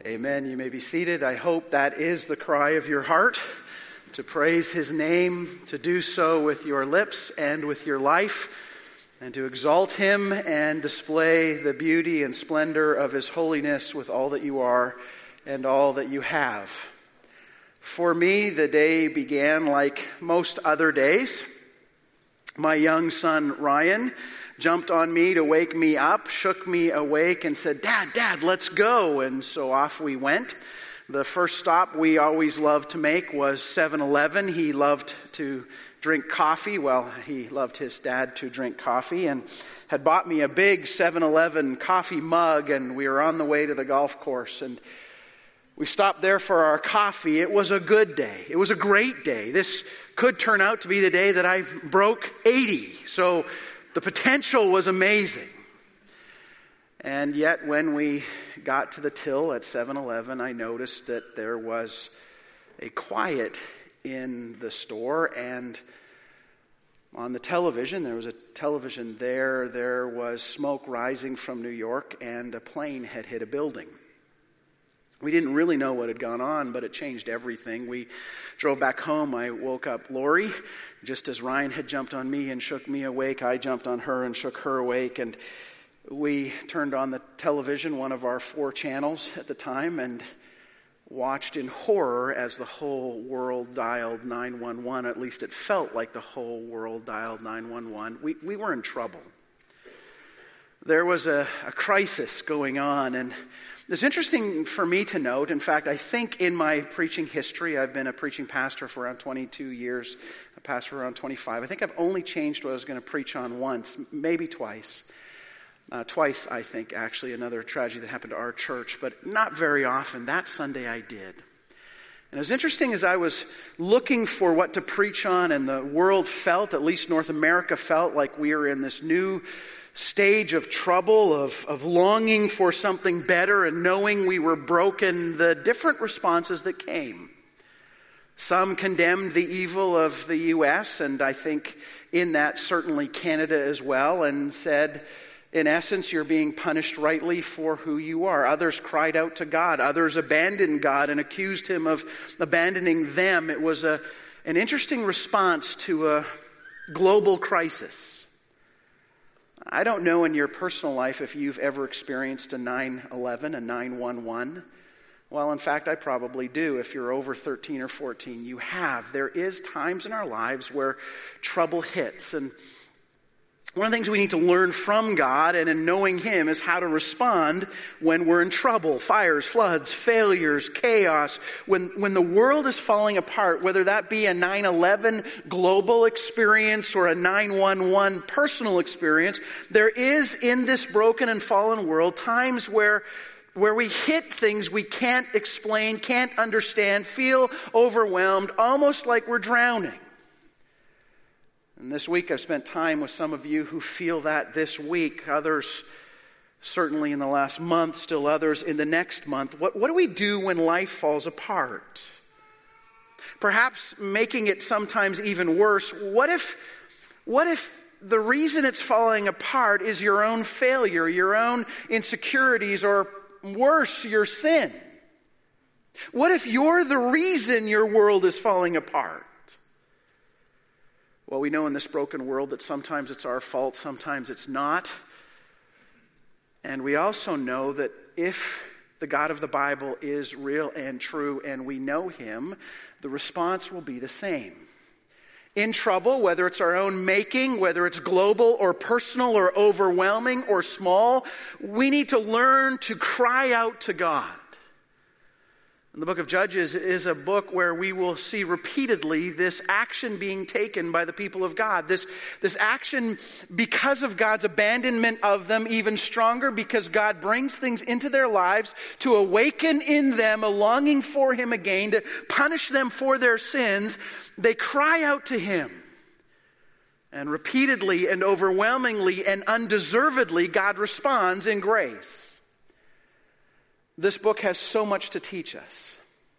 Amen. You may be seated. I hope that is the cry of your heart, to praise His name, to do so with your lips and with your life, and to exalt Him and display the beauty and splendor of His holiness with all that you are and all that you have. For me, the day began like most other days. My young son, Ryan, jumped on me to wake me up, shook me awake, and said, Dad, let's go. And so off we went. The first stop we always loved to make was 7-Eleven. He loved to drink coffee. Well, he loved his dad to drink coffee and had bought me a big 7-Eleven coffee mug, and we were on the way to the golf course. And we stopped there for our coffee. It was a good day. It was a great day. This could turn out to be the day that I broke 80. So the potential was amazing. And yet when we got to the till at 7-Eleven, I noticed that there was a quiet in the store, and on the television, there was a television there. There was smoke rising from New York, and a plane had hit a building. We didn't really know what had gone on, but it changed everything. We drove back home. I woke up Lori. Just as Ryan had jumped on me and shook me awake, I jumped on her and shook her awake. And we turned on the television, one of our 4 channels at the time, and watched in horror as the whole world dialed 911. At least it felt like the whole world dialed 911. We were in trouble. There was a crisis going on, and it's interesting for me to note. In fact, I think in my preaching history, I've been a preaching pastor for around 22 years, a pastor for around 25. I think I've only changed what I was going to preach on once, maybe twice. Twice, I think, actually, another tragedy that happened to our church, but not very often. That Sunday I did. And it was interesting as I was looking for what to preach on, and the world felt, at least North America felt, like we were in this new stage of trouble, of longing for something better and knowing we were broken, the different responses that came. Some condemned the evil of the U.S., and I think in that certainly Canada as well, and said, in essence, you're being punished rightly for who you are. Others cried out to God. Others abandoned God and accused Him of abandoning them. It was an interesting response to a global crisis. I don't know in your personal life if you've ever experienced a 9/11, a 911. Well, in fact, I probably do. If you're over 13 or 14, you have. There is times in our lives where trouble hits. And one of the things we need to learn from God and in knowing Him is how to respond when we're in trouble. Fires, floods, failures, chaos. When the world is falling apart, whether that be a 9/11 global experience or a 911 personal experience, there is in this broken and fallen world times where we hit things we can't explain, can't understand, feel overwhelmed, almost like we're drowning. And this week I've spent time with some of you who feel that this week. Others certainly in the last month, still others in the next month. What do we do when life falls apart? Perhaps making it sometimes even worse, what if the reason it's falling apart is your own failure, your own insecurities, or worse, your sin? What if you're the reason your world is falling apart? Well, we know in this broken world that sometimes it's our fault, sometimes it's not. And we also know that if the God of the Bible is real and true and we know Him, the response will be the same. In trouble, whether it's our own making, whether it's global or personal or overwhelming or small, we need to learn to cry out to God. And the book of Judges is a book where we will see repeatedly this action being taken by the people of God. This action because of God's abandonment of them, even stronger because God brings things into their lives to awaken in them a longing for Him again, to punish them for their sins. They cry out to Him. And repeatedly and overwhelmingly and undeservedly, God responds in grace. This book has so much to teach us.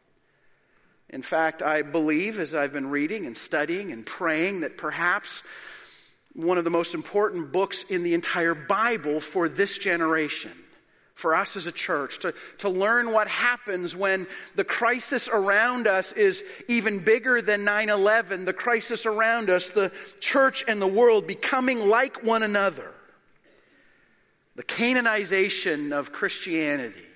In fact, I believe, as I've been reading and studying and praying, that perhaps one of the most important books in the entire Bible for this generation, for us as a church, to learn what happens when the crisis around us is even bigger than 9/11, the crisis around us, the church and the world becoming like one another, the Canaanization of Christianity.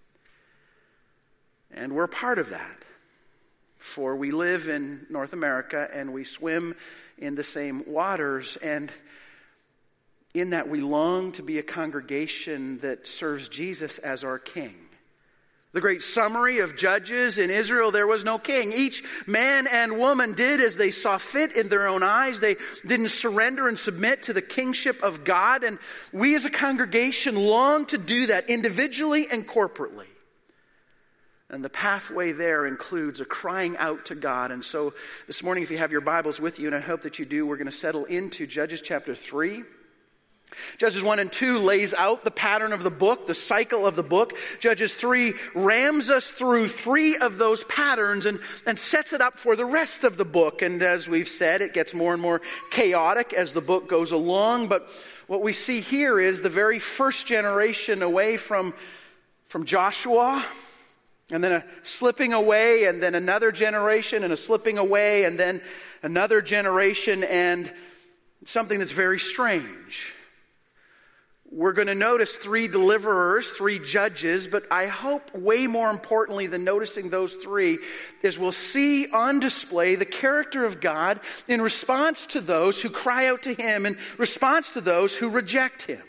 And we're part of that, for we live in North America and we swim in the same waters, and in that we long to be a congregation that serves Jesus as our king. The great summary of Judges: in Israel there was no king. Each man and woman did as they saw fit in their own eyes. They didn't surrender and submit to the kingship of God. And we as a congregation long to do that individually and corporately. And the pathway there includes a crying out to God. And so this morning, if you have your Bibles with you, and I hope that you do, we're going to settle into Judges chapter 3. Judges 1 and 2 lays out the pattern of the book, the cycle of the book. Judges 3 rams us through 3 of those patterns and sets it up for the rest of the book. And as we've said, it gets more and more chaotic as the book goes along. But what we see here is the very first generation away from Joshua, and then a slipping away, and then another generation, and a slipping away, and then another generation, and something that's very strange. We're going to notice 3 deliverers, 3 judges, but I hope way more importantly than noticing those 3 is we'll see on display the character of God in response to those who cry out to Him, in response to those who reject Him.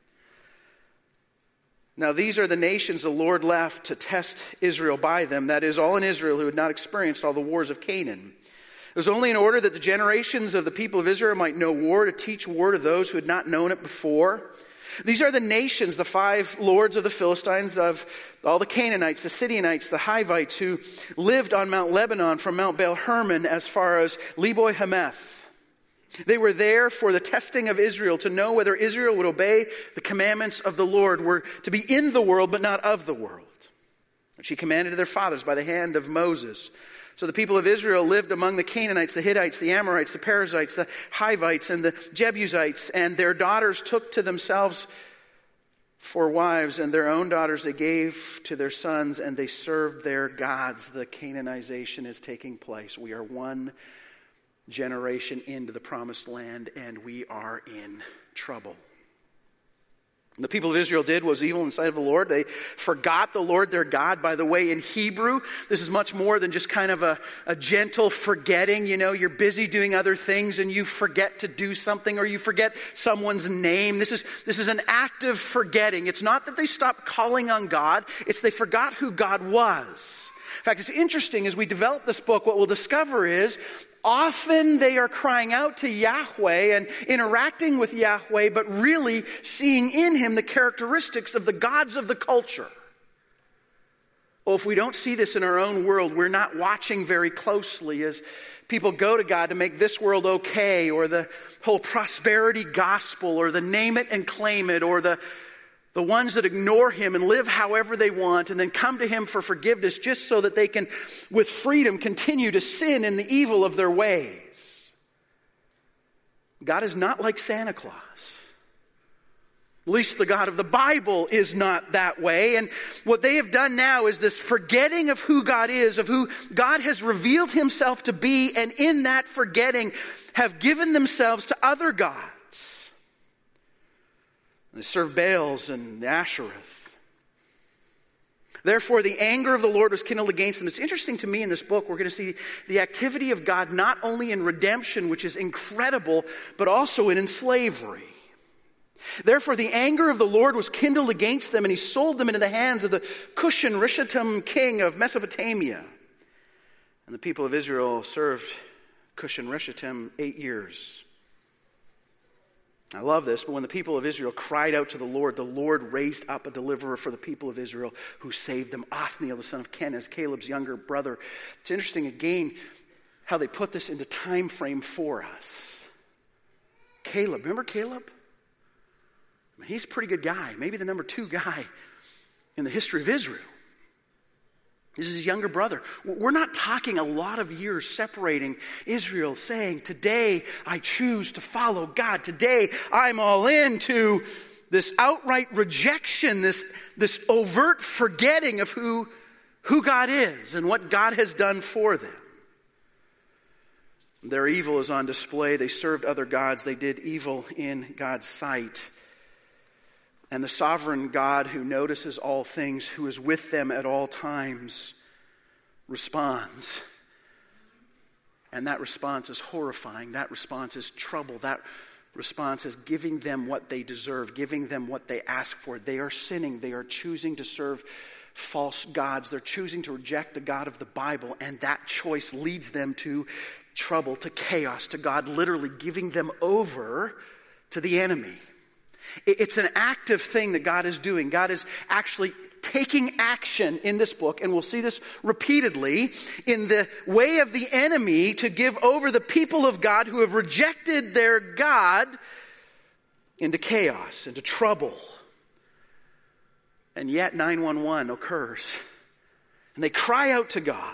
Now these are the nations the Lord left to test Israel by them, that is, all in Israel who had not experienced all the wars of Canaan. It was only in order that the generations of the people of Israel might know war, to teach war to those who had not known it before. These are the nations, the 5 lords of the Philistines, of all the Canaanites, the Sidonites, the Hivites, who lived on Mount Lebanon from Mount Baal Hermon as far as Lebo Hamath. They were there for the testing of Israel, to know whether Israel would obey the commandments of the Lord, were to be in the world but not of the world, which He commanded to their fathers by the hand of Moses. So the people of Israel lived among the Canaanites, the Hittites, the Amorites, the Perizzites, the Hivites, and the Jebusites, and their daughters took to themselves for wives, and their own daughters they gave to their sons, and they served their gods. The Canaanization is taking place. We are one generation into the promised land, and we are in trouble. The people of Israel did what was evil in the sight of the Lord. They forgot the Lord their God. By the way, in Hebrew, this is much more than just kind of a gentle forgetting. You know, you're busy doing other things and you forget to do something, or you forget someone's name. This is an active forgetting. It's not that they stopped calling on God. It's they forgot who God was. In fact, it's interesting as we develop this book, what we'll discover is often they are crying out to Yahweh and interacting with Yahweh, but really seeing in Him the characteristics of the gods of the culture. Well, if we don't see this in our own world, we're not watching very closely as people go to God to make this world okay, or the whole prosperity gospel, or the name it and claim it, or the ones that ignore Him and live however they want and then come to Him for forgiveness just so that they can, with freedom, continue to sin in the evil of their ways. God is not like Santa Claus. At least the God of the Bible is not that way. And what they have done now is this forgetting of who God is, of who God has revealed Himself to be, and in that forgetting have given themselves to other gods. They serve Baals and Ashereth. Therefore, the anger of the Lord was kindled against them. It's interesting to me in this book, we're going to see the activity of God not only in redemption, which is incredible, but also in slavery. Therefore, the anger of the Lord was kindled against them, and He sold them into the hands of the Cushan-Rishathaim king of Mesopotamia. And the people of Israel served Cushan-Rishathaim 8 years. I love this, but when the people of Israel cried out to the Lord raised up a deliverer for the people of Israel who saved them, Othniel, the son of Kenaz, Caleb's younger brother. It's interesting, again, how they put this into time frame for us. Caleb, remember Caleb? I mean, he's a pretty good guy, maybe the number 2 guy in the history of Israel. This is his younger brother. We're not talking a lot of years separating Israel, saying, today I choose to follow God. Today I'm all in, to this outright rejection, this overt forgetting of who God is and what God has done for them. Their evil is on display. They served other gods. They did evil in God's sight. And the sovereign God who notices all things, who is with them at all times, responds. And that response is horrifying. That response is trouble. That response is giving them what they deserve, giving them what they ask for. They are sinning. They are choosing to serve false gods. They're choosing to reject the God of the Bible, and that choice leads them to trouble, to chaos, to God literally giving them over to the enemy. It's an active thing that God is doing. God is actually taking action in this book, and we'll see this repeatedly, in the way of the enemy to give over the people of God who have rejected their God into chaos, into trouble. And yet 911 occurs, and they cry out to God.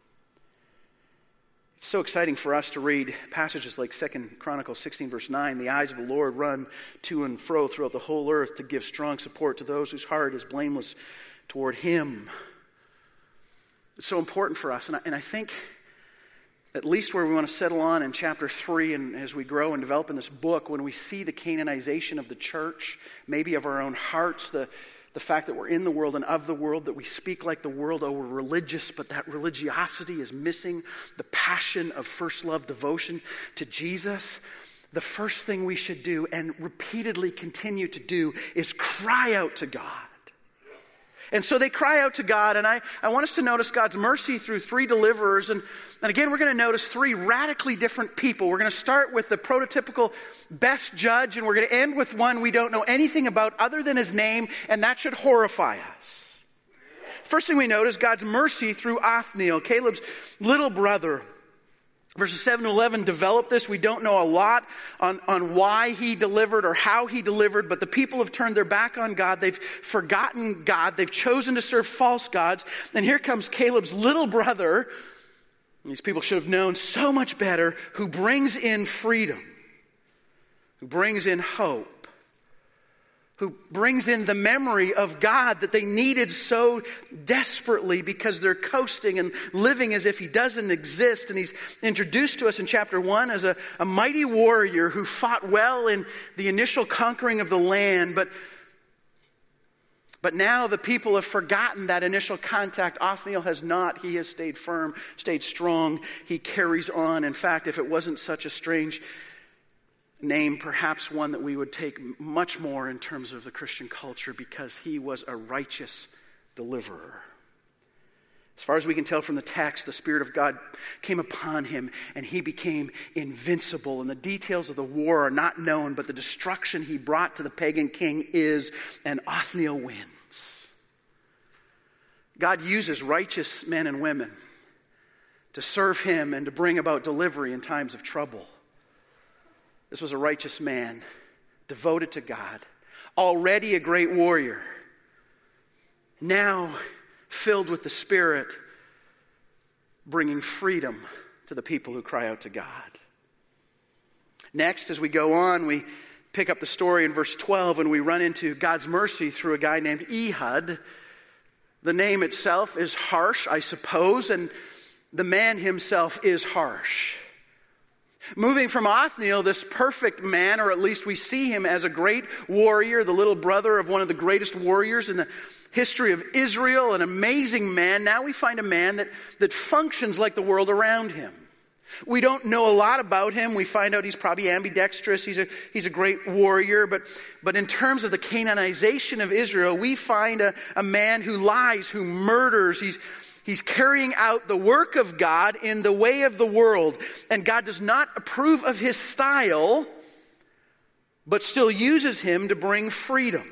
It's so exciting for us to read passages like 2 Chronicles 16 verse 9. The eyes of the Lord run to and fro throughout the whole earth to give strong support to those whose heart is blameless toward Him. It's so important for us. And I think at least where we want to settle on in chapter 3, and as we grow and develop in this book, when we see the Canaanization of the church, maybe of our own hearts, the fact that we're in the world and of the world, that we speak like the world, oh, we're religious, but that religiosity is missing the passion of first love devotion to Jesus. The first thing we should do, and repeatedly continue to do, is cry out to God. And so they cry out to God, and I want us to notice God's mercy through 3 deliverers. And again, we're going to notice 3 radically different people. We're going to start with the prototypical best judge, and we're going to end with one we don't know anything about other than his name, and that should horrify us. First thing we notice, God's mercy through Othniel, Caleb's little brother. Verses 7 to 11 develop this. We don't know a lot on why he delivered or how he delivered, but the people have turned their back on God. They've forgotten God. They've chosen to serve false gods. And here comes Caleb's little brother. These people should have known so much better, who brings in freedom, who brings in hope, who brings in the memory of God that they needed so desperately because they're coasting and living as if He doesn't exist. And he's introduced to us in chapter 1 as a mighty warrior who fought well in the initial conquering of the land. But now the people have forgotten that initial contact. Othniel has not. He has stayed firm, stayed strong. He carries on. In fact, if it wasn't such a strange name, perhaps one that we would take much more in terms of the Christian culture, because he was a righteous deliverer. As far as we can tell from the text, the Spirit of God came upon him and he became invincible. And the details of the war are not known, but the destruction he brought to the pagan king is, and Othniel wins. God uses righteous men and women to serve Him and to bring about delivery in times of trouble. This was a righteous man, devoted to God, already a great warrior, now filled with the Spirit, bringing freedom to the people who cry out to God. Next, as we go on, we pick up the story in verse 12, and we run into God's mercy through a guy named Ehud. The name itself is harsh, I suppose, and the man himself is harsh. Moving from Othniel, this perfect man, or at least we see him as a great warrior, the little brother of one of the greatest warriors in the history of Israel, an amazing man. Now we find a man that functions like the world around him. We don't know a lot about him. We find out he's probably ambidextrous. He's a great warrior. But in terms of the Canaanization of Israel, we find a man who lies, who murders. He's carrying out the work of God in the way of the world. And God does not approve of his style, but still uses him to bring freedom.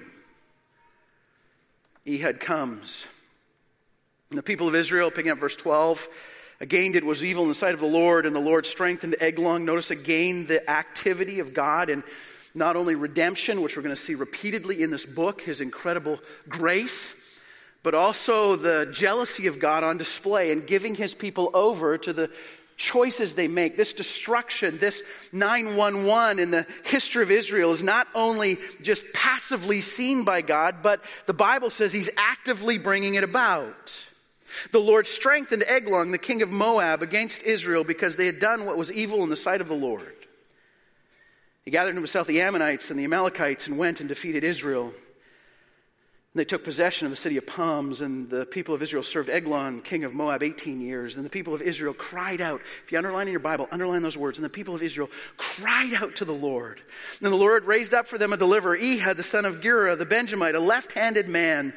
Ehud comes. And the people of Israel, picking up verse 12, again did what was evil in the sight of the Lord, and the Lord strengthened Eglon. Notice again the activity of God and not only redemption, which we're going to see repeatedly in this book, His incredible grace, but also the jealousy of God on display and giving His people over to the choices they make, this destruction, this 911 in the history of Israel is not only just passively seen by God, but the Bible says he's actively bringing it about. The Lord strengthened Eglon, the king of Moab, against Israel because they had done what was evil in the sight of the Lord. He gathered to himself the Ammonites and the Amalekites and went and defeated Israel. And they took possession of the city of palms, and the people of Israel served Eglon, king of Moab, 18 years. And the people of Israel cried out. If you underline in your Bible, underline those words. And the people of Israel cried out to the Lord. And the Lord raised up for them a deliverer, Ehud, the son of Gera, the Benjamite, a left-handed man.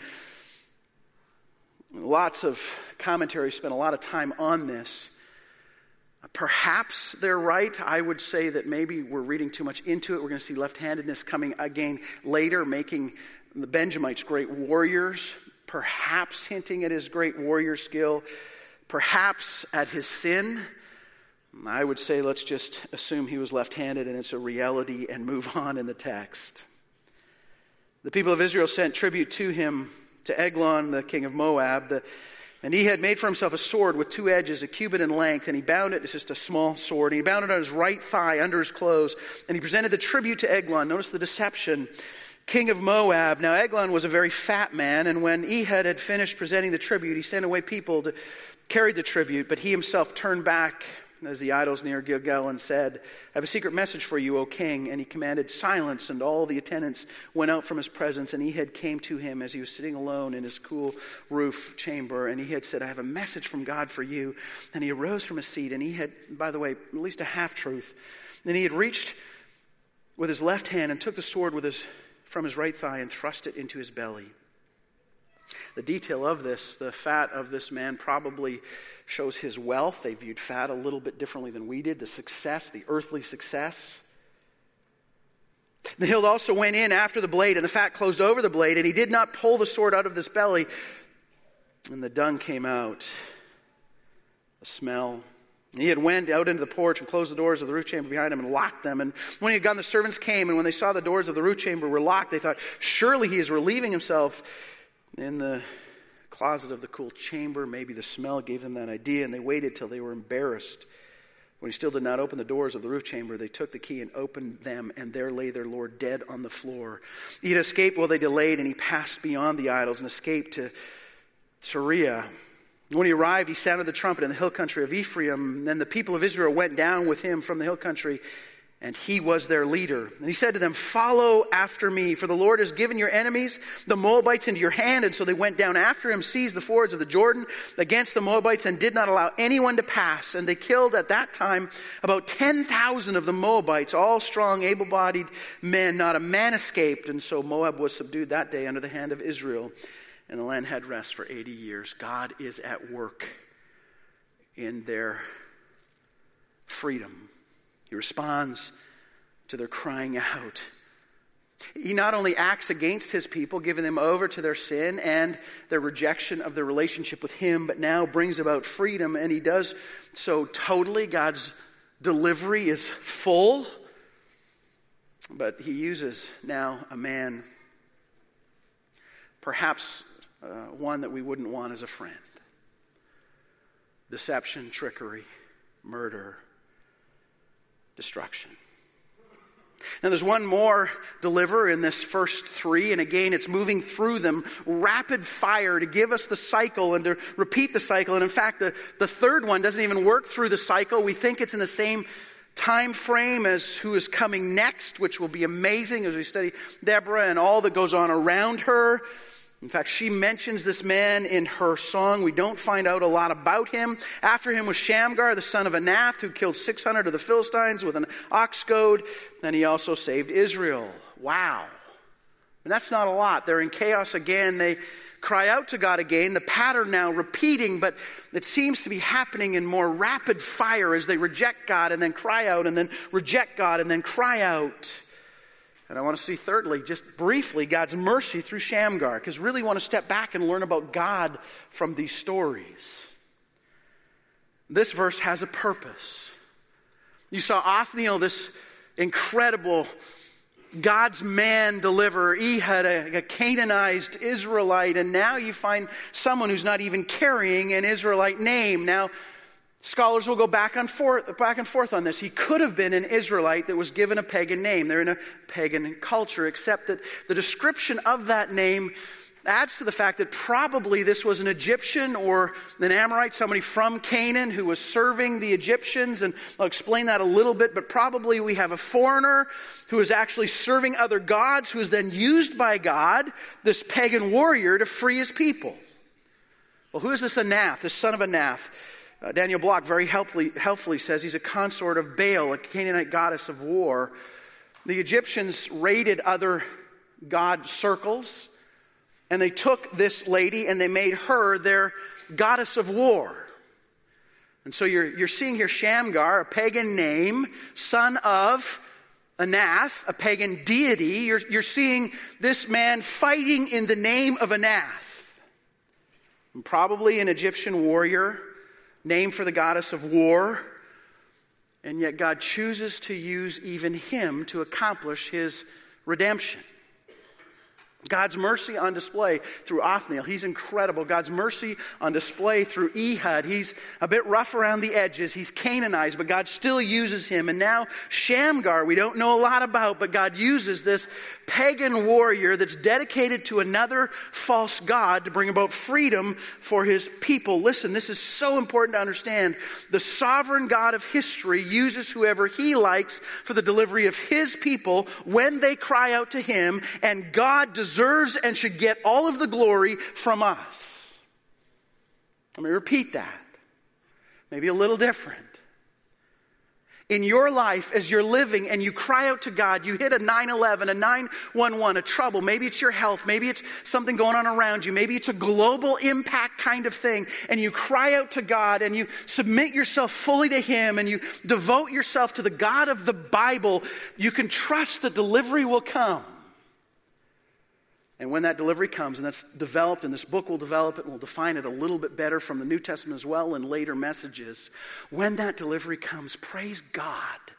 Lots of commentaries spent a lot of time on this. Perhaps they're right. I would say that maybe we're reading too much into it. We're going to see left-handedness coming again later, making the Benjamites great warriors, perhaps hinting at his great warrior skill, perhaps at his sin. I would say let's just assume he was left-handed and it's a reality and move on in the text. The people of Israel sent tribute to him, to Eglon, the king of Moab, and he had made for himself a sword with 2 edges, a cubit in length, and he bound it, it's just a small sword, and he bound it on his right thigh under his clothes, and he presented the tribute to Eglon. Notice the deception. King of Moab. Now Eglon was a very fat man, and when Ehud had finished presenting the tribute, he sent away people to carry the tribute, but he himself turned back as the idols near Gilgal and said, I have a secret message for you, O king. And he commanded silence, and all the attendants went out from his presence, and Ehud came to him as he was sitting alone in his cool roof chamber, and Ehud said, I have a message from God for you. And he arose from his seat, and he had, by the way, at least a half-truth. Then he had reached with his left hand and took the sword from his right thigh and thrust it into his belly. The detail of this, the fat of this man probably shows his wealth. They viewed fat a little bit differently than we did. The success, the earthly success. The hilt also went in after the blade, and the fat closed over the blade, and he did not pull the sword out of his belly. And the dung came out, a smell. He had went out into the porch and closed the doors of the roof chamber behind him and locked them. And when he had gone, the servants came, and when they saw the doors of the roof chamber were locked, they thought, surely he is relieving himself in the closet of the cool chamber. Maybe the smell gave them that idea, and they waited till they were embarrassed. When he still did not open the doors of the roof chamber, they took the key and opened them, and there lay their Lord dead on the floor. He had escaped while they delayed, and he passed beyond the idols and escaped to Syria. When he arrived, he sounded the trumpet in the hill country of Ephraim. Then the people of Israel went down with him from the hill country, and he was their leader. And he said to them, follow after me, for the Lord has given your enemies, the Moabites, into your hand. And so they went down after him, seized the fords of the Jordan against the Moabites, and did not allow anyone to pass. And they killed at that time about 10,000 of the Moabites, all strong, able-bodied men. Not a man escaped. And so Moab was subdued that day under the hand of Israel. And the land had rest for 80 years. God is at work in their freedom. He responds to their crying out. He not only acts against his people, giving them over to their sin and their rejection of their relationship with him, but now brings about freedom, and he does so totally. God's delivery is full, but he uses now a man, perhaps one that we wouldn't want as a friend. Deception, trickery, murder, destruction. Now there's one more deliverer in this first 3, and again it's moving through them rapid fire to give us the cycle and to repeat the cycle. And in fact the third one doesn't even work through the cycle. We think it's in the same time frame as who is coming next, which will be amazing as we study Deborah and all that goes on around her. In fact, she mentions this man in her song. We don't find out a lot about him. After him was Shamgar, the son of Anath, who killed 600 of the Philistines with an ox goad. And he also saved Israel. Wow. And that's not a lot. They're in chaos again. They cry out to God again. The pattern now repeating, but it seems to be happening in more rapid fire as they reject God and then cry out and then reject God and then cry out. And I want to see thirdly, just briefly, God's mercy through Shamgar, because really want to step back and learn about God from these stories. This verse has a purpose. You saw Othniel, this incredible God's man deliverer, Ehud, a Canaanized Israelite, and now you find someone who's not even carrying an Israelite name. Now, Scholars will go back and forth on this. He could have been an Israelite that was given a pagan name. They're in a pagan culture, except that the description of that name adds to the fact that probably this was an Egyptian or an Amorite, somebody from Canaan who was serving the Egyptians. And I'll explain that a little bit, but probably we have a foreigner who is actually serving other gods, who is then used by God, this pagan warrior, to free his people. Well, who is this Anath, this son of Anath? Daniel Block very helpfully says he's a consort of Baal, a Canaanite goddess of war. The Egyptians raided other god circles, and they took this lady and they made her their goddess of war. And so you're seeing here Shamgar, a pagan name, son of Anath, a pagan deity. You're seeing this man fighting in the name of Anath. And probably an Egyptian warrior, named for the goddess of war, and yet God chooses to use even him to accomplish his redemption. God's mercy on display through Othniel. He's incredible. God's mercy on display through Ehud. He's a bit rough around the edges. He's Canaanized, but God still uses him. And now Shamgar, we don't know a lot about, but God uses this pagan warrior that's dedicated to another false god to bring about freedom for his people. Listen, this is so important to understand. The sovereign God of history uses whoever he likes for the delivery of his people when they cry out to him, and God deserves and should get all of the glory from us. Let me repeat that. Maybe a little different. In your life, as you're living and you cry out to God, you hit a 911, a 911, a trouble. Maybe it's your health. Maybe it's something going on around you. Maybe it's a global impact kind of thing. And you cry out to God and you submit yourself fully to him and you devote yourself to the God of the Bible. You can trust that delivery will come. And when that delivery comes, and that's developed, and this book will develop it, and we'll define it a little bit better from the New Testament as well in later messages. When that delivery comes, praise God.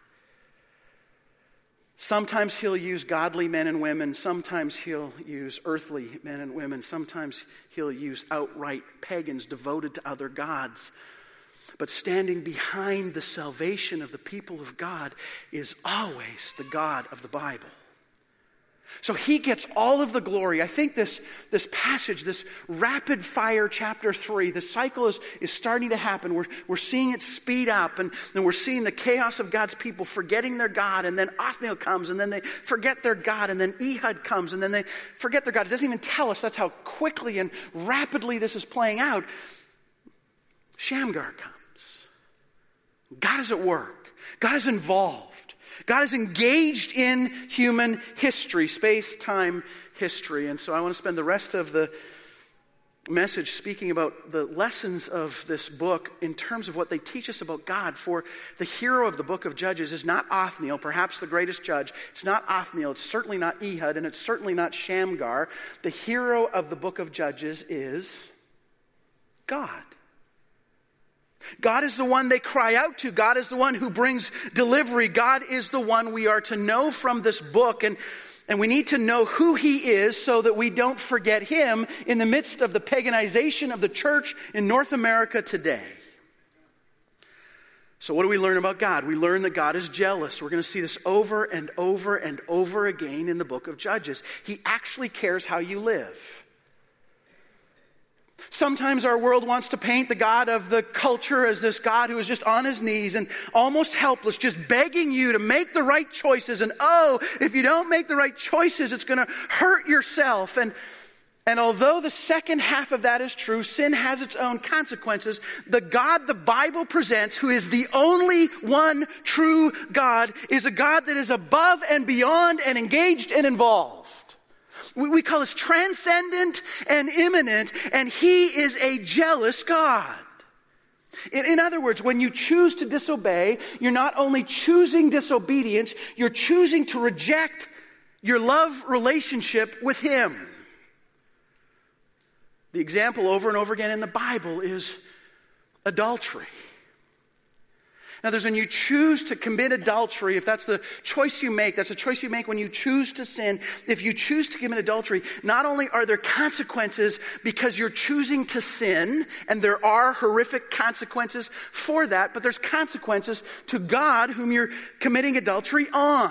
Sometimes he'll use godly men and women. Sometimes he'll use earthly men and women. Sometimes he'll use outright pagans devoted to other gods. But standing behind the salvation of the people of God is always the God of the Bible. So he gets all of the glory. I think this passage, this rapid fire chapter 3, the cycle is starting to happen. We're seeing it speed up, and we're seeing the chaos of God's people forgetting their God, and then Othniel comes, and then they forget their God, and then Ehud comes, and then they forget their God. It doesn't even tell us that's how quickly and rapidly this is playing out. Shamgar comes. God is at work. God is involved. God is engaged in human history, space-time history. And so I want to spend the rest of the message speaking about the lessons of this book in terms of what they teach us about God. For the hero of the book of Judges is not Othniel, perhaps the greatest judge. It's not Othniel. It's certainly not Ehud, and it's certainly not Shamgar. The hero of the book of Judges is God. God is the one they cry out to. God is the one who brings delivery. God is the one we are to know from this book. And we need to know who he is so that we don't forget him in the midst of the paganization of the church in North America today. So what do we learn about God? We learn that God is jealous. We're going to see this over and over and over again in the book of Judges. He actually cares how you live. Sometimes our world wants to paint the God of the culture as this God who is just on his knees and almost helpless, just begging you to make the right choices. And if you don't make the right choices, it's going to hurt yourself. And although the second half of that is true, sin has its own consequences. The God the Bible presents, who is the only one true God, is a God that is above and beyond and engaged and involved. We call this transcendent and immanent, and he is a jealous God. In other words, when you choose to disobey, you're not only choosing disobedience, you're choosing to reject your love relationship with him. The example over and over again in the Bible is adultery. Now, there's when you choose to commit adultery, if that's the choice you make, that's a choice you make when you choose to sin. If you choose to commit adultery, not only are there consequences because you're choosing to sin, and there are horrific consequences for that, but there's consequences to God whom you're committing adultery on.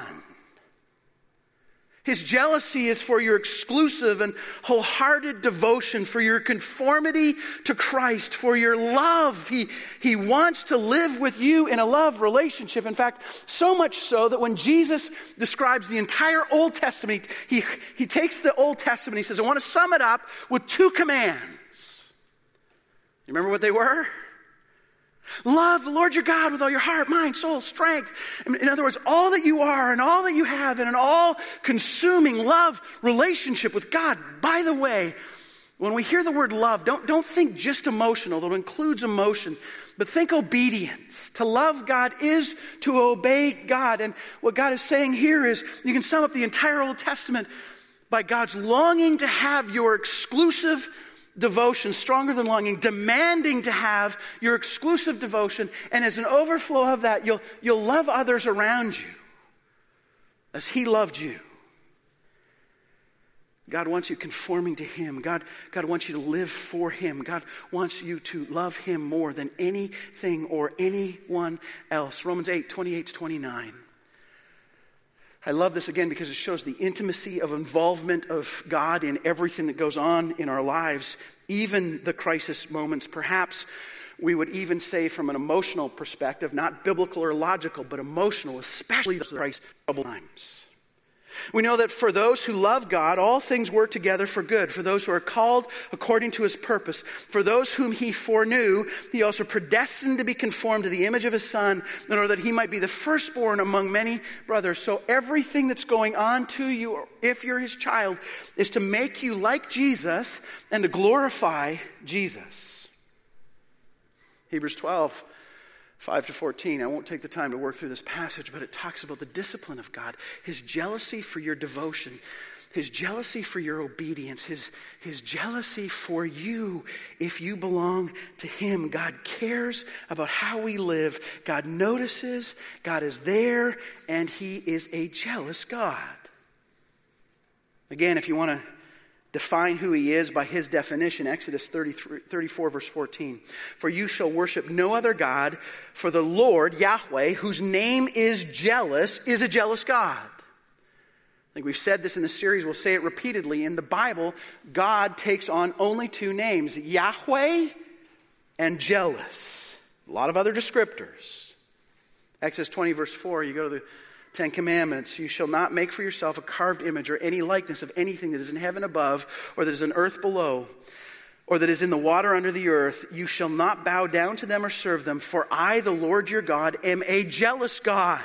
His jealousy is for your exclusive and wholehearted devotion, for your conformity to Christ, for your love. He wants to live with you in a love relationship. In fact, so much so that when Jesus describes the entire Old Testament, he takes the Old Testament, he says, I want to sum it up with 2 commands. You remember what they were? Love the Lord your God with all your heart, mind, soul, strength. In other words, all that you are and all that you have in an all-consuming love relationship with God. By the way, when we hear the word love, don't think just emotional, though it includes emotion, but think obedience. To love God is to obey God. And what God is saying here is, you can sum up the entire Old Testament by God's longing to have your exclusive devotion, stronger than longing, demanding to have your exclusive devotion, and as an overflow of that, you'll love others around you as He loved you. God wants you conforming to Him. God wants you to live for Him. God wants you to love Him more than anything or anyone else. Romans 8:28-29. I love this again because it shows the intimacy of involvement of God in everything that goes on in our lives, even the crisis moments. Perhaps we would even say from an emotional perspective, not biblical or logical, but emotional, especially the crisis troubled times. We know that for those who love God, all things work together for good. For those who are called according to His purpose. For those whom He foreknew, He also predestined to be conformed to the image of His Son, in order that He might be the firstborn among many brothers. So everything that's going on to you, if you're His child, is to make you like Jesus and to glorify Jesus. Hebrews 12:5-14. I won't take the time to work through this passage, but it talks about the discipline of God, His jealousy for your devotion, His jealousy for your obedience, His jealousy for you if you belong to Him. God cares about how we live. God notices. God is there, and He is a jealous God. Again, if you want to define who He is by His definition, Exodus 34 verse 14. For you shall worship no other God, for the Lord, Yahweh, whose name is jealous, is a jealous God. I think we've said this in the series, we'll say it repeatedly. In the Bible, God takes on only 2 names, Yahweh and jealous. A lot of other descriptors. Exodus 20 verse 4, you go to the 10 Commandments. You shall not make for yourself a carved image or any likeness of anything that is in heaven above, or that is in earth below, or that is in the water under the earth. You shall not bow down to them or serve them, for I, the Lord your God, am a jealous God.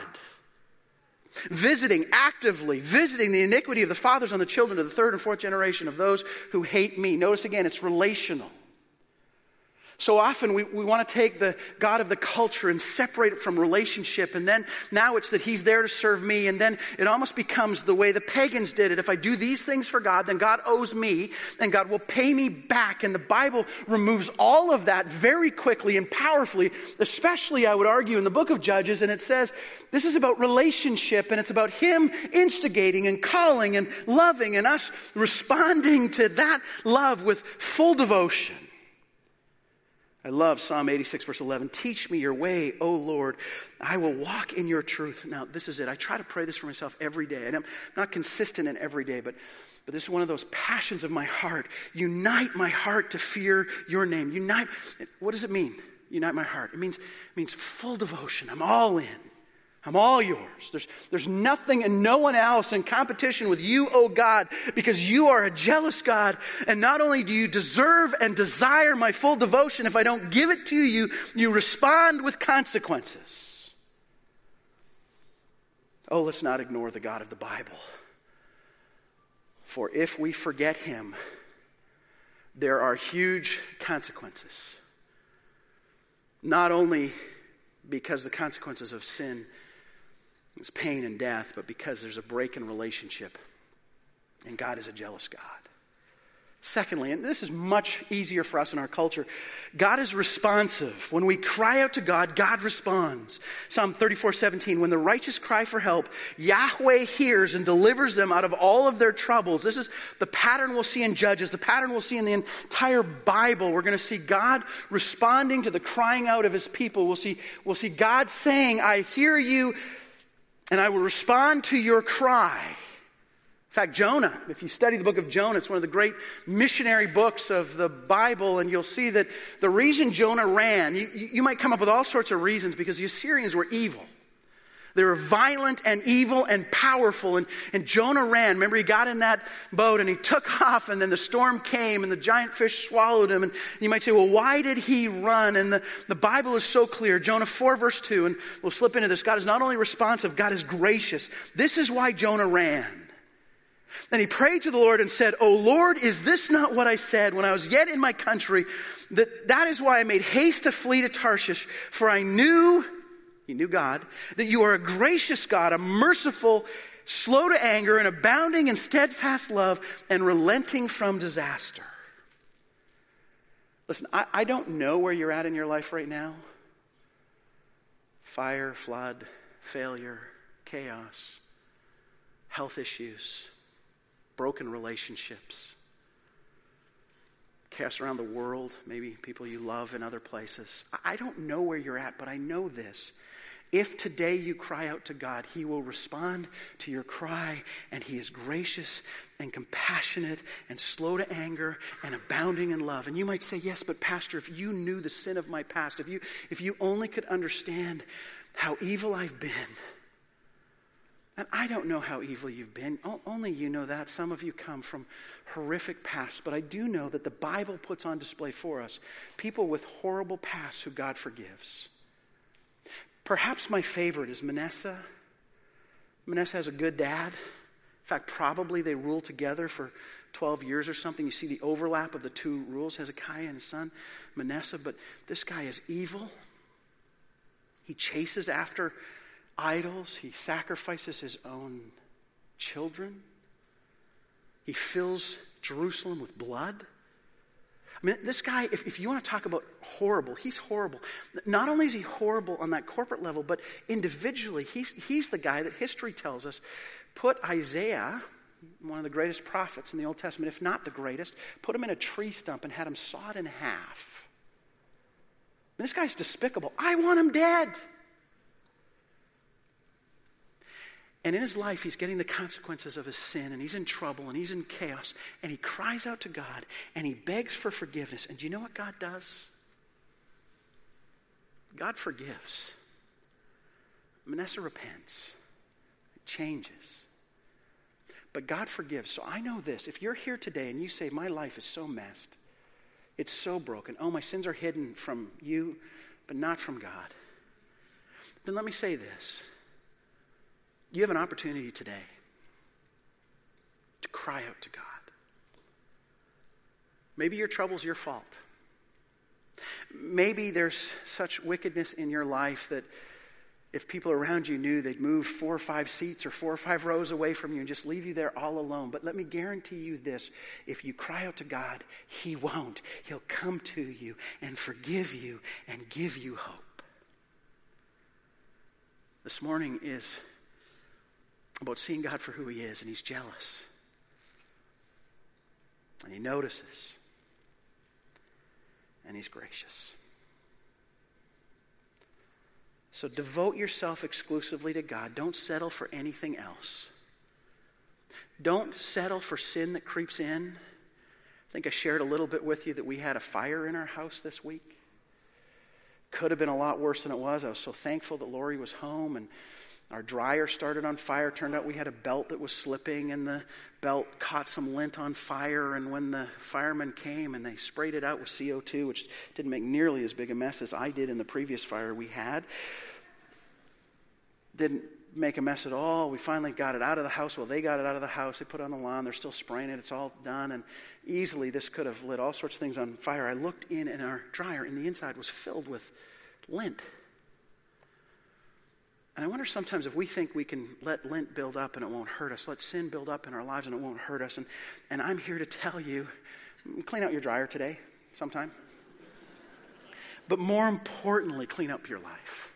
Actively visiting the iniquity of the fathers on the children to the 3rd and 4th generation of those who hate me. Notice again, it's relational. So often we want to take the God of the culture and separate it from relationship, and then now it's that He's there to serve me, and then it almost becomes the way the pagans did it. If I do these things for God, then God owes me, and God will pay me back. And the Bible removes all of that very quickly and powerfully, especially, I would argue, in the book of Judges, and it says this is about relationship, and it's about Him instigating and calling and loving, and us responding to that love with full devotion. I love Psalm 86 verse 11. Teach me your way, O Lord. I will walk in your truth. Now, this is it. I try to pray this for myself every day. And I'm not consistent in every day, but this is one of those passions of my heart. Unite my heart to fear your name. What does it mean? Unite my heart. It means full devotion. I'm all in. I'm all yours. There's nothing and no one else in competition with you, O God, because you are a jealous God. And not only do you deserve and desire my full devotion, if I don't give it to you, you respond with consequences. Oh, let's not ignore the God of the Bible. For if we forget Him, there are huge consequences. Not only because the consequences of sin is pain and death, but because there's a break in relationship. And God is a jealous God. Secondly, and this is much easier for us in our culture, God is responsive. When we cry out to God, God responds. Psalm 34:17, when the righteous cry for help, Yahweh hears and delivers them out of all of their troubles. This is the pattern we'll see in Judges, the pattern we'll see in the entire Bible. We're going to see God responding to the crying out of his people. We'll see God saying, I hear you and I will respond to your cry. In fact, Jonah, if you study the book of Jonah, it's one of the great missionary books of the Bible, and you'll see that the reason Jonah ran, you might come up with all sorts of reasons, because the Assyrians were evil. They were violent and evil and powerful, and Jonah ran. Remember, he got in that boat and he took off, and then the storm came and the giant fish swallowed him. And you might say, well, why did he run? And the Bible is so clear. Jonah 4 verse 2, and we'll slip into this. God is not only responsive, God is gracious. This is why Jonah ran. Then he prayed to the Lord and said, O Lord, is this not what I said when I was yet in my country? That is why I made haste to flee to Tarshish, for I knew, he knew God, that you are a gracious God, a merciful, slow to anger, and abounding in steadfast love, and relenting from disaster. Listen, I don't know where you're at in your life right now. Fire, flood, failure, chaos, health issues, broken relationships, chaos around the world, maybe people you love in other places. I don't know where you're at, but I know this. If today you cry out to God, he will respond to your cry, and he is gracious and compassionate and slow to anger and abounding in love. And you might say, yes, but Pastor, if you knew the sin of my past, if you only could understand how evil I've been. And I don't know how evil you've been. Only you know that. Some of you come from horrific pasts. But I do know that the Bible puts on display for us people with horrible pasts who God forgives. Perhaps my favorite is Manasseh. Manasseh has a good dad. In fact, probably they ruled together for 12 years or something. You see the overlap of the two rules, Hezekiah and his son Manasseh. But this guy is evil. He chases after idols. He sacrifices his own children. He fills Jerusalem with blood. I mean, this guy, if you want to talk about horrible, he's horrible. Not only is he horrible on that corporate level, but individually, he's the guy that history tells us put Isaiah, one of the greatest prophets in the Old Testament, if not the greatest, put him in a tree stump and had him sawed in half. I mean, this guy's despicable. I want him dead. And in his life, he's getting the consequences of his sin, and he's in trouble, and he's in chaos, and he cries out to God, and he begs for forgiveness. And do you know what God does? God forgives. Manasseh repents. It changes. But God forgives. So I know this. If you're here today and you say, my life is so messed, it's so broken, oh, my sins are hidden from you, but not from God, then let me say this. You have an opportunity today to cry out to God. Maybe your trouble's your fault. Maybe there's such wickedness in your life that if people around you knew, they'd move 4 or 5 seats or 4 or 5 rows away from you and just leave you there all alone. But let me guarantee you this. If you cry out to God, he won't. He'll come to you and forgive you and give you hope. This morning is about seeing God for who he is, and he's jealous. And he notices. And he's gracious. So devote yourself exclusively to God. Don't settle for anything else. Don't settle for sin that creeps in. I think I shared a little bit with you that we had a fire in our house this week. Could have been a lot worse than it was. I was so thankful that Lori was home, and our dryer started on fire. Turned out we had a belt that was slipping, and the belt caught some lint on fire. And when the firemen came and they sprayed it out with CO2, which didn't make nearly as big a mess as I did in the previous fire we had, didn't make a mess at all. We finally got it out of the house. Well, they got it out of the house. They put it on the lawn. They're still spraying it. It's all done. And easily this could have lit all sorts of things on fire. I looked in, and our dryer, and the inside was filled with lint. And I wonder sometimes if we think we can let lint build up and it won't hurt us, let sin build up in our lives and it won't hurt us. And I'm here to tell you clean out your dryer today sometime. But more importantly, clean up your life.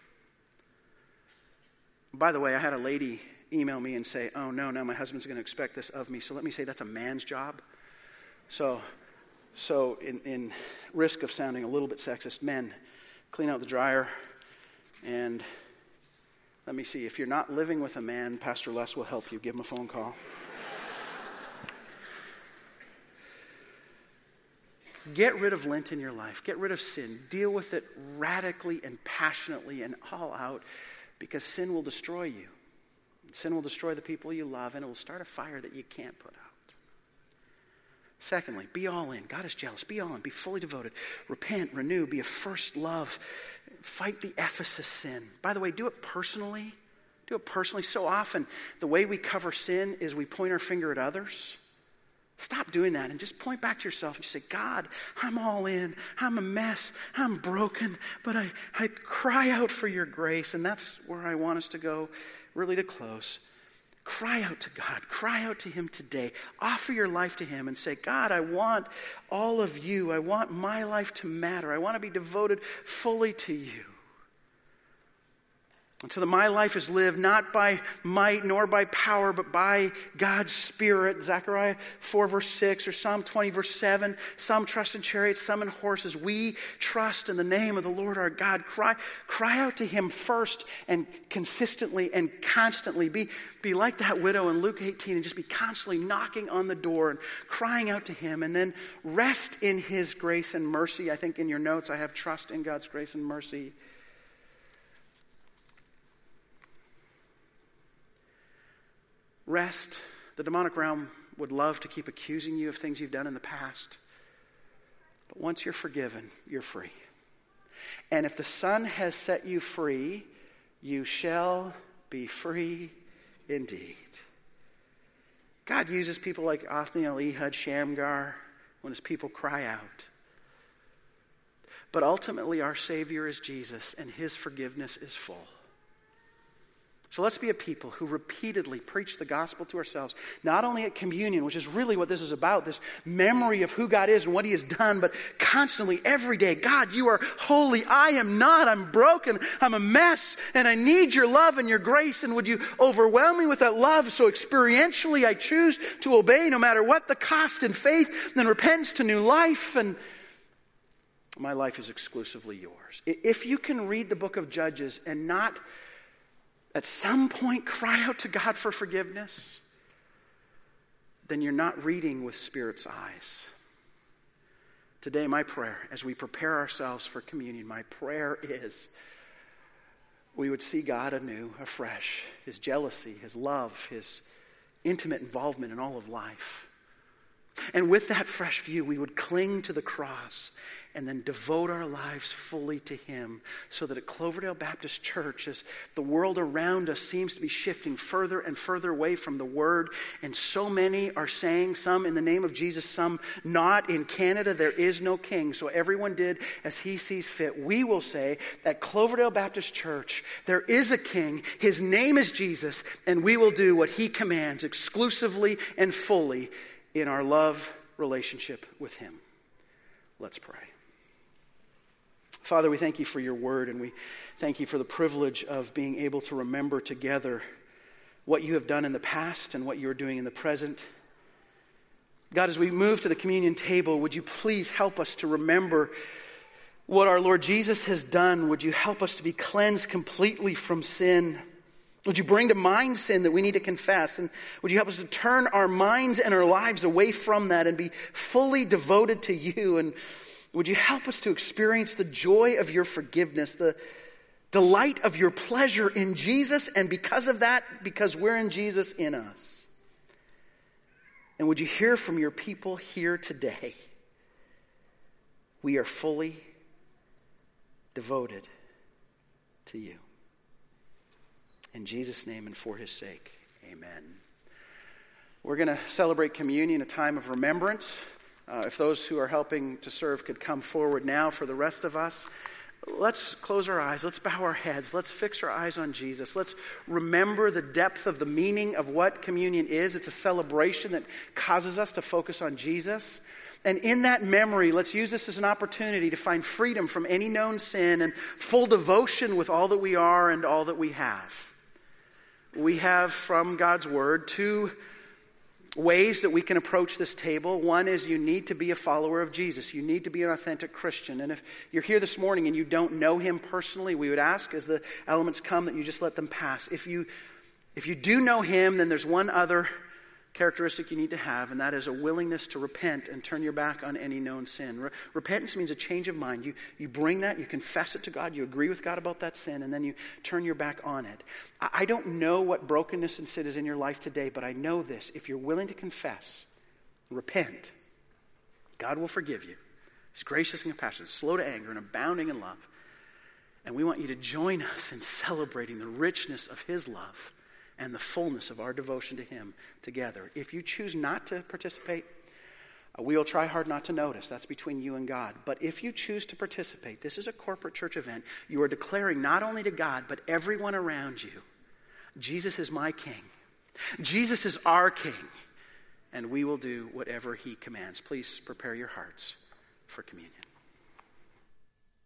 By the way, I had a lady email me and say, oh, no, my husband's going to expect this of me. So let me say that's a man's job. So in risk of sounding a little bit sexist, men, clean out the dryer. And let me see, if you're not living with a man, Pastor Les will help you. Give him a phone call. Get rid of lint in your life. Get rid of sin. Deal with it radically and passionately and all out, because sin will destroy you. Sin will destroy the people you love, and it will start a fire that you can't put out. Secondly, be all in. God is jealous. Be all in. Be fully devoted. Repent, renew, be a first love. Fight the Ephesus sin. By the way, do it personally. Do it personally. So often, the way we cover sin is we point our finger at others. Stop doing that and just point back to yourself and say, God, I'm all in. I'm a mess. I'm broken. But I cry out for your grace. And that's where I want us to go, really to close. Cry out to God. Cry out to him today. Offer your life to him and say, God, I want all of you. I want my life to matter. I want to be devoted fully to you. And so that my life is lived not by might nor by power, but by God's Spirit. Zechariah 4 verse 6 or Psalm 20 verse 7. Some trust in chariots, some in horses. We trust in the name of the Lord our God. Cry out to him first and consistently and constantly. Be like that widow in Luke 18 and just be constantly knocking on the door and crying out to him. And then rest in his grace and mercy. I think in your notes I have trust in God's grace and mercy. Rest. The demonic realm would love to keep accusing you of things you've done in the past. But once you're forgiven, you're free. And if the Son has set you free, you shall be free indeed. God uses people like Othniel, Ehud, Shamgar when his people cry out. But ultimately our Savior is Jesus, and his forgiveness is full. So let's be a people who repeatedly preach the gospel to ourselves, not only at communion, which is really what this is about, this memory of who God is and what he has done, but constantly, every day. God, you are holy. I am not. I'm broken. I'm a mess, and I need your love and your grace, and would you overwhelm me with that love so experientially I choose to obey no matter what the cost, in faith and repentance to new life, and my life is exclusively yours. If you can read the book of Judges and not at some point cry out to God for forgiveness, then you're not reading with Spirit's eyes. Today, my prayer, as we prepare ourselves for communion, my prayer is we would see God anew, afresh, his jealousy, his love, his intimate involvement in all of life. And with that fresh view, we would cling to the cross and then devote our lives fully to him, so that at Cloverdale Baptist Church, as the world around us seems to be shifting further and further away from the word, and so many are saying, some in the name of Jesus, some not. In Canada, there is no king, so everyone did as he sees fit. We will say at Cloverdale Baptist Church, there is a king, his name is Jesus, and we will do what he commands exclusively and fully in our love relationship with him. Let's pray. Father, we thank you for your word, and we thank you for the privilege of being able to remember together what you have done in the past and what you are doing in the present. God, as we move to the communion table, would you please help us to remember what our Lord Jesus has done? Would you help us to be cleansed completely from sin? Would you bring to mind sin that we need to confess? And would you help us to turn our minds and our lives away from that and be fully devoted to you? And would you help us to experience the joy of your forgiveness, the delight of your pleasure in Jesus, and because of that, because we're in Jesus, in us? And would you hear from your people here today? We are fully devoted to you. In Jesus' name and for his sake, amen. We're going to celebrate communion, a time of remembrance. If those who are helping to serve could come forward now. For the rest of us, let's close our eyes. Let's bow our heads. Let's fix our eyes on Jesus. Let's remember the depth of the meaning of what communion is. It's a celebration that causes us to focus on Jesus. And in that memory, let's use this as an opportunity to find freedom from any known sin and full devotion with all that we are and all that we have. We have from God's Word two ways that we can approach this table. One is you need to be a follower of Jesus. You need to be an authentic Christian. And if you're here this morning and you don't know him personally, we would ask as the elements come that you just let them pass. If you do know him, then there's one other characteristic you need to have, and that is a willingness to repent and turn your back on any known sin. Repentance means a change of mind. You bring that, you confess it to God, you agree with God about that sin, and then you turn your back on it. I don't know what brokenness and sin is in your life today, but I know this. If you're willing to confess, repent, God will forgive you. He's gracious and compassionate, slow to anger, and abounding in love. And we want you to join us in celebrating the richness of his love and the fullness of our devotion to him together. If you choose not to participate, we'll try hard not to notice. That's between you and God. But if you choose to participate, this is a corporate church event. You are declaring not only to God, but everyone around you, Jesus is my King. Jesus is our King. And we will do whatever he commands. Please prepare your hearts for communion.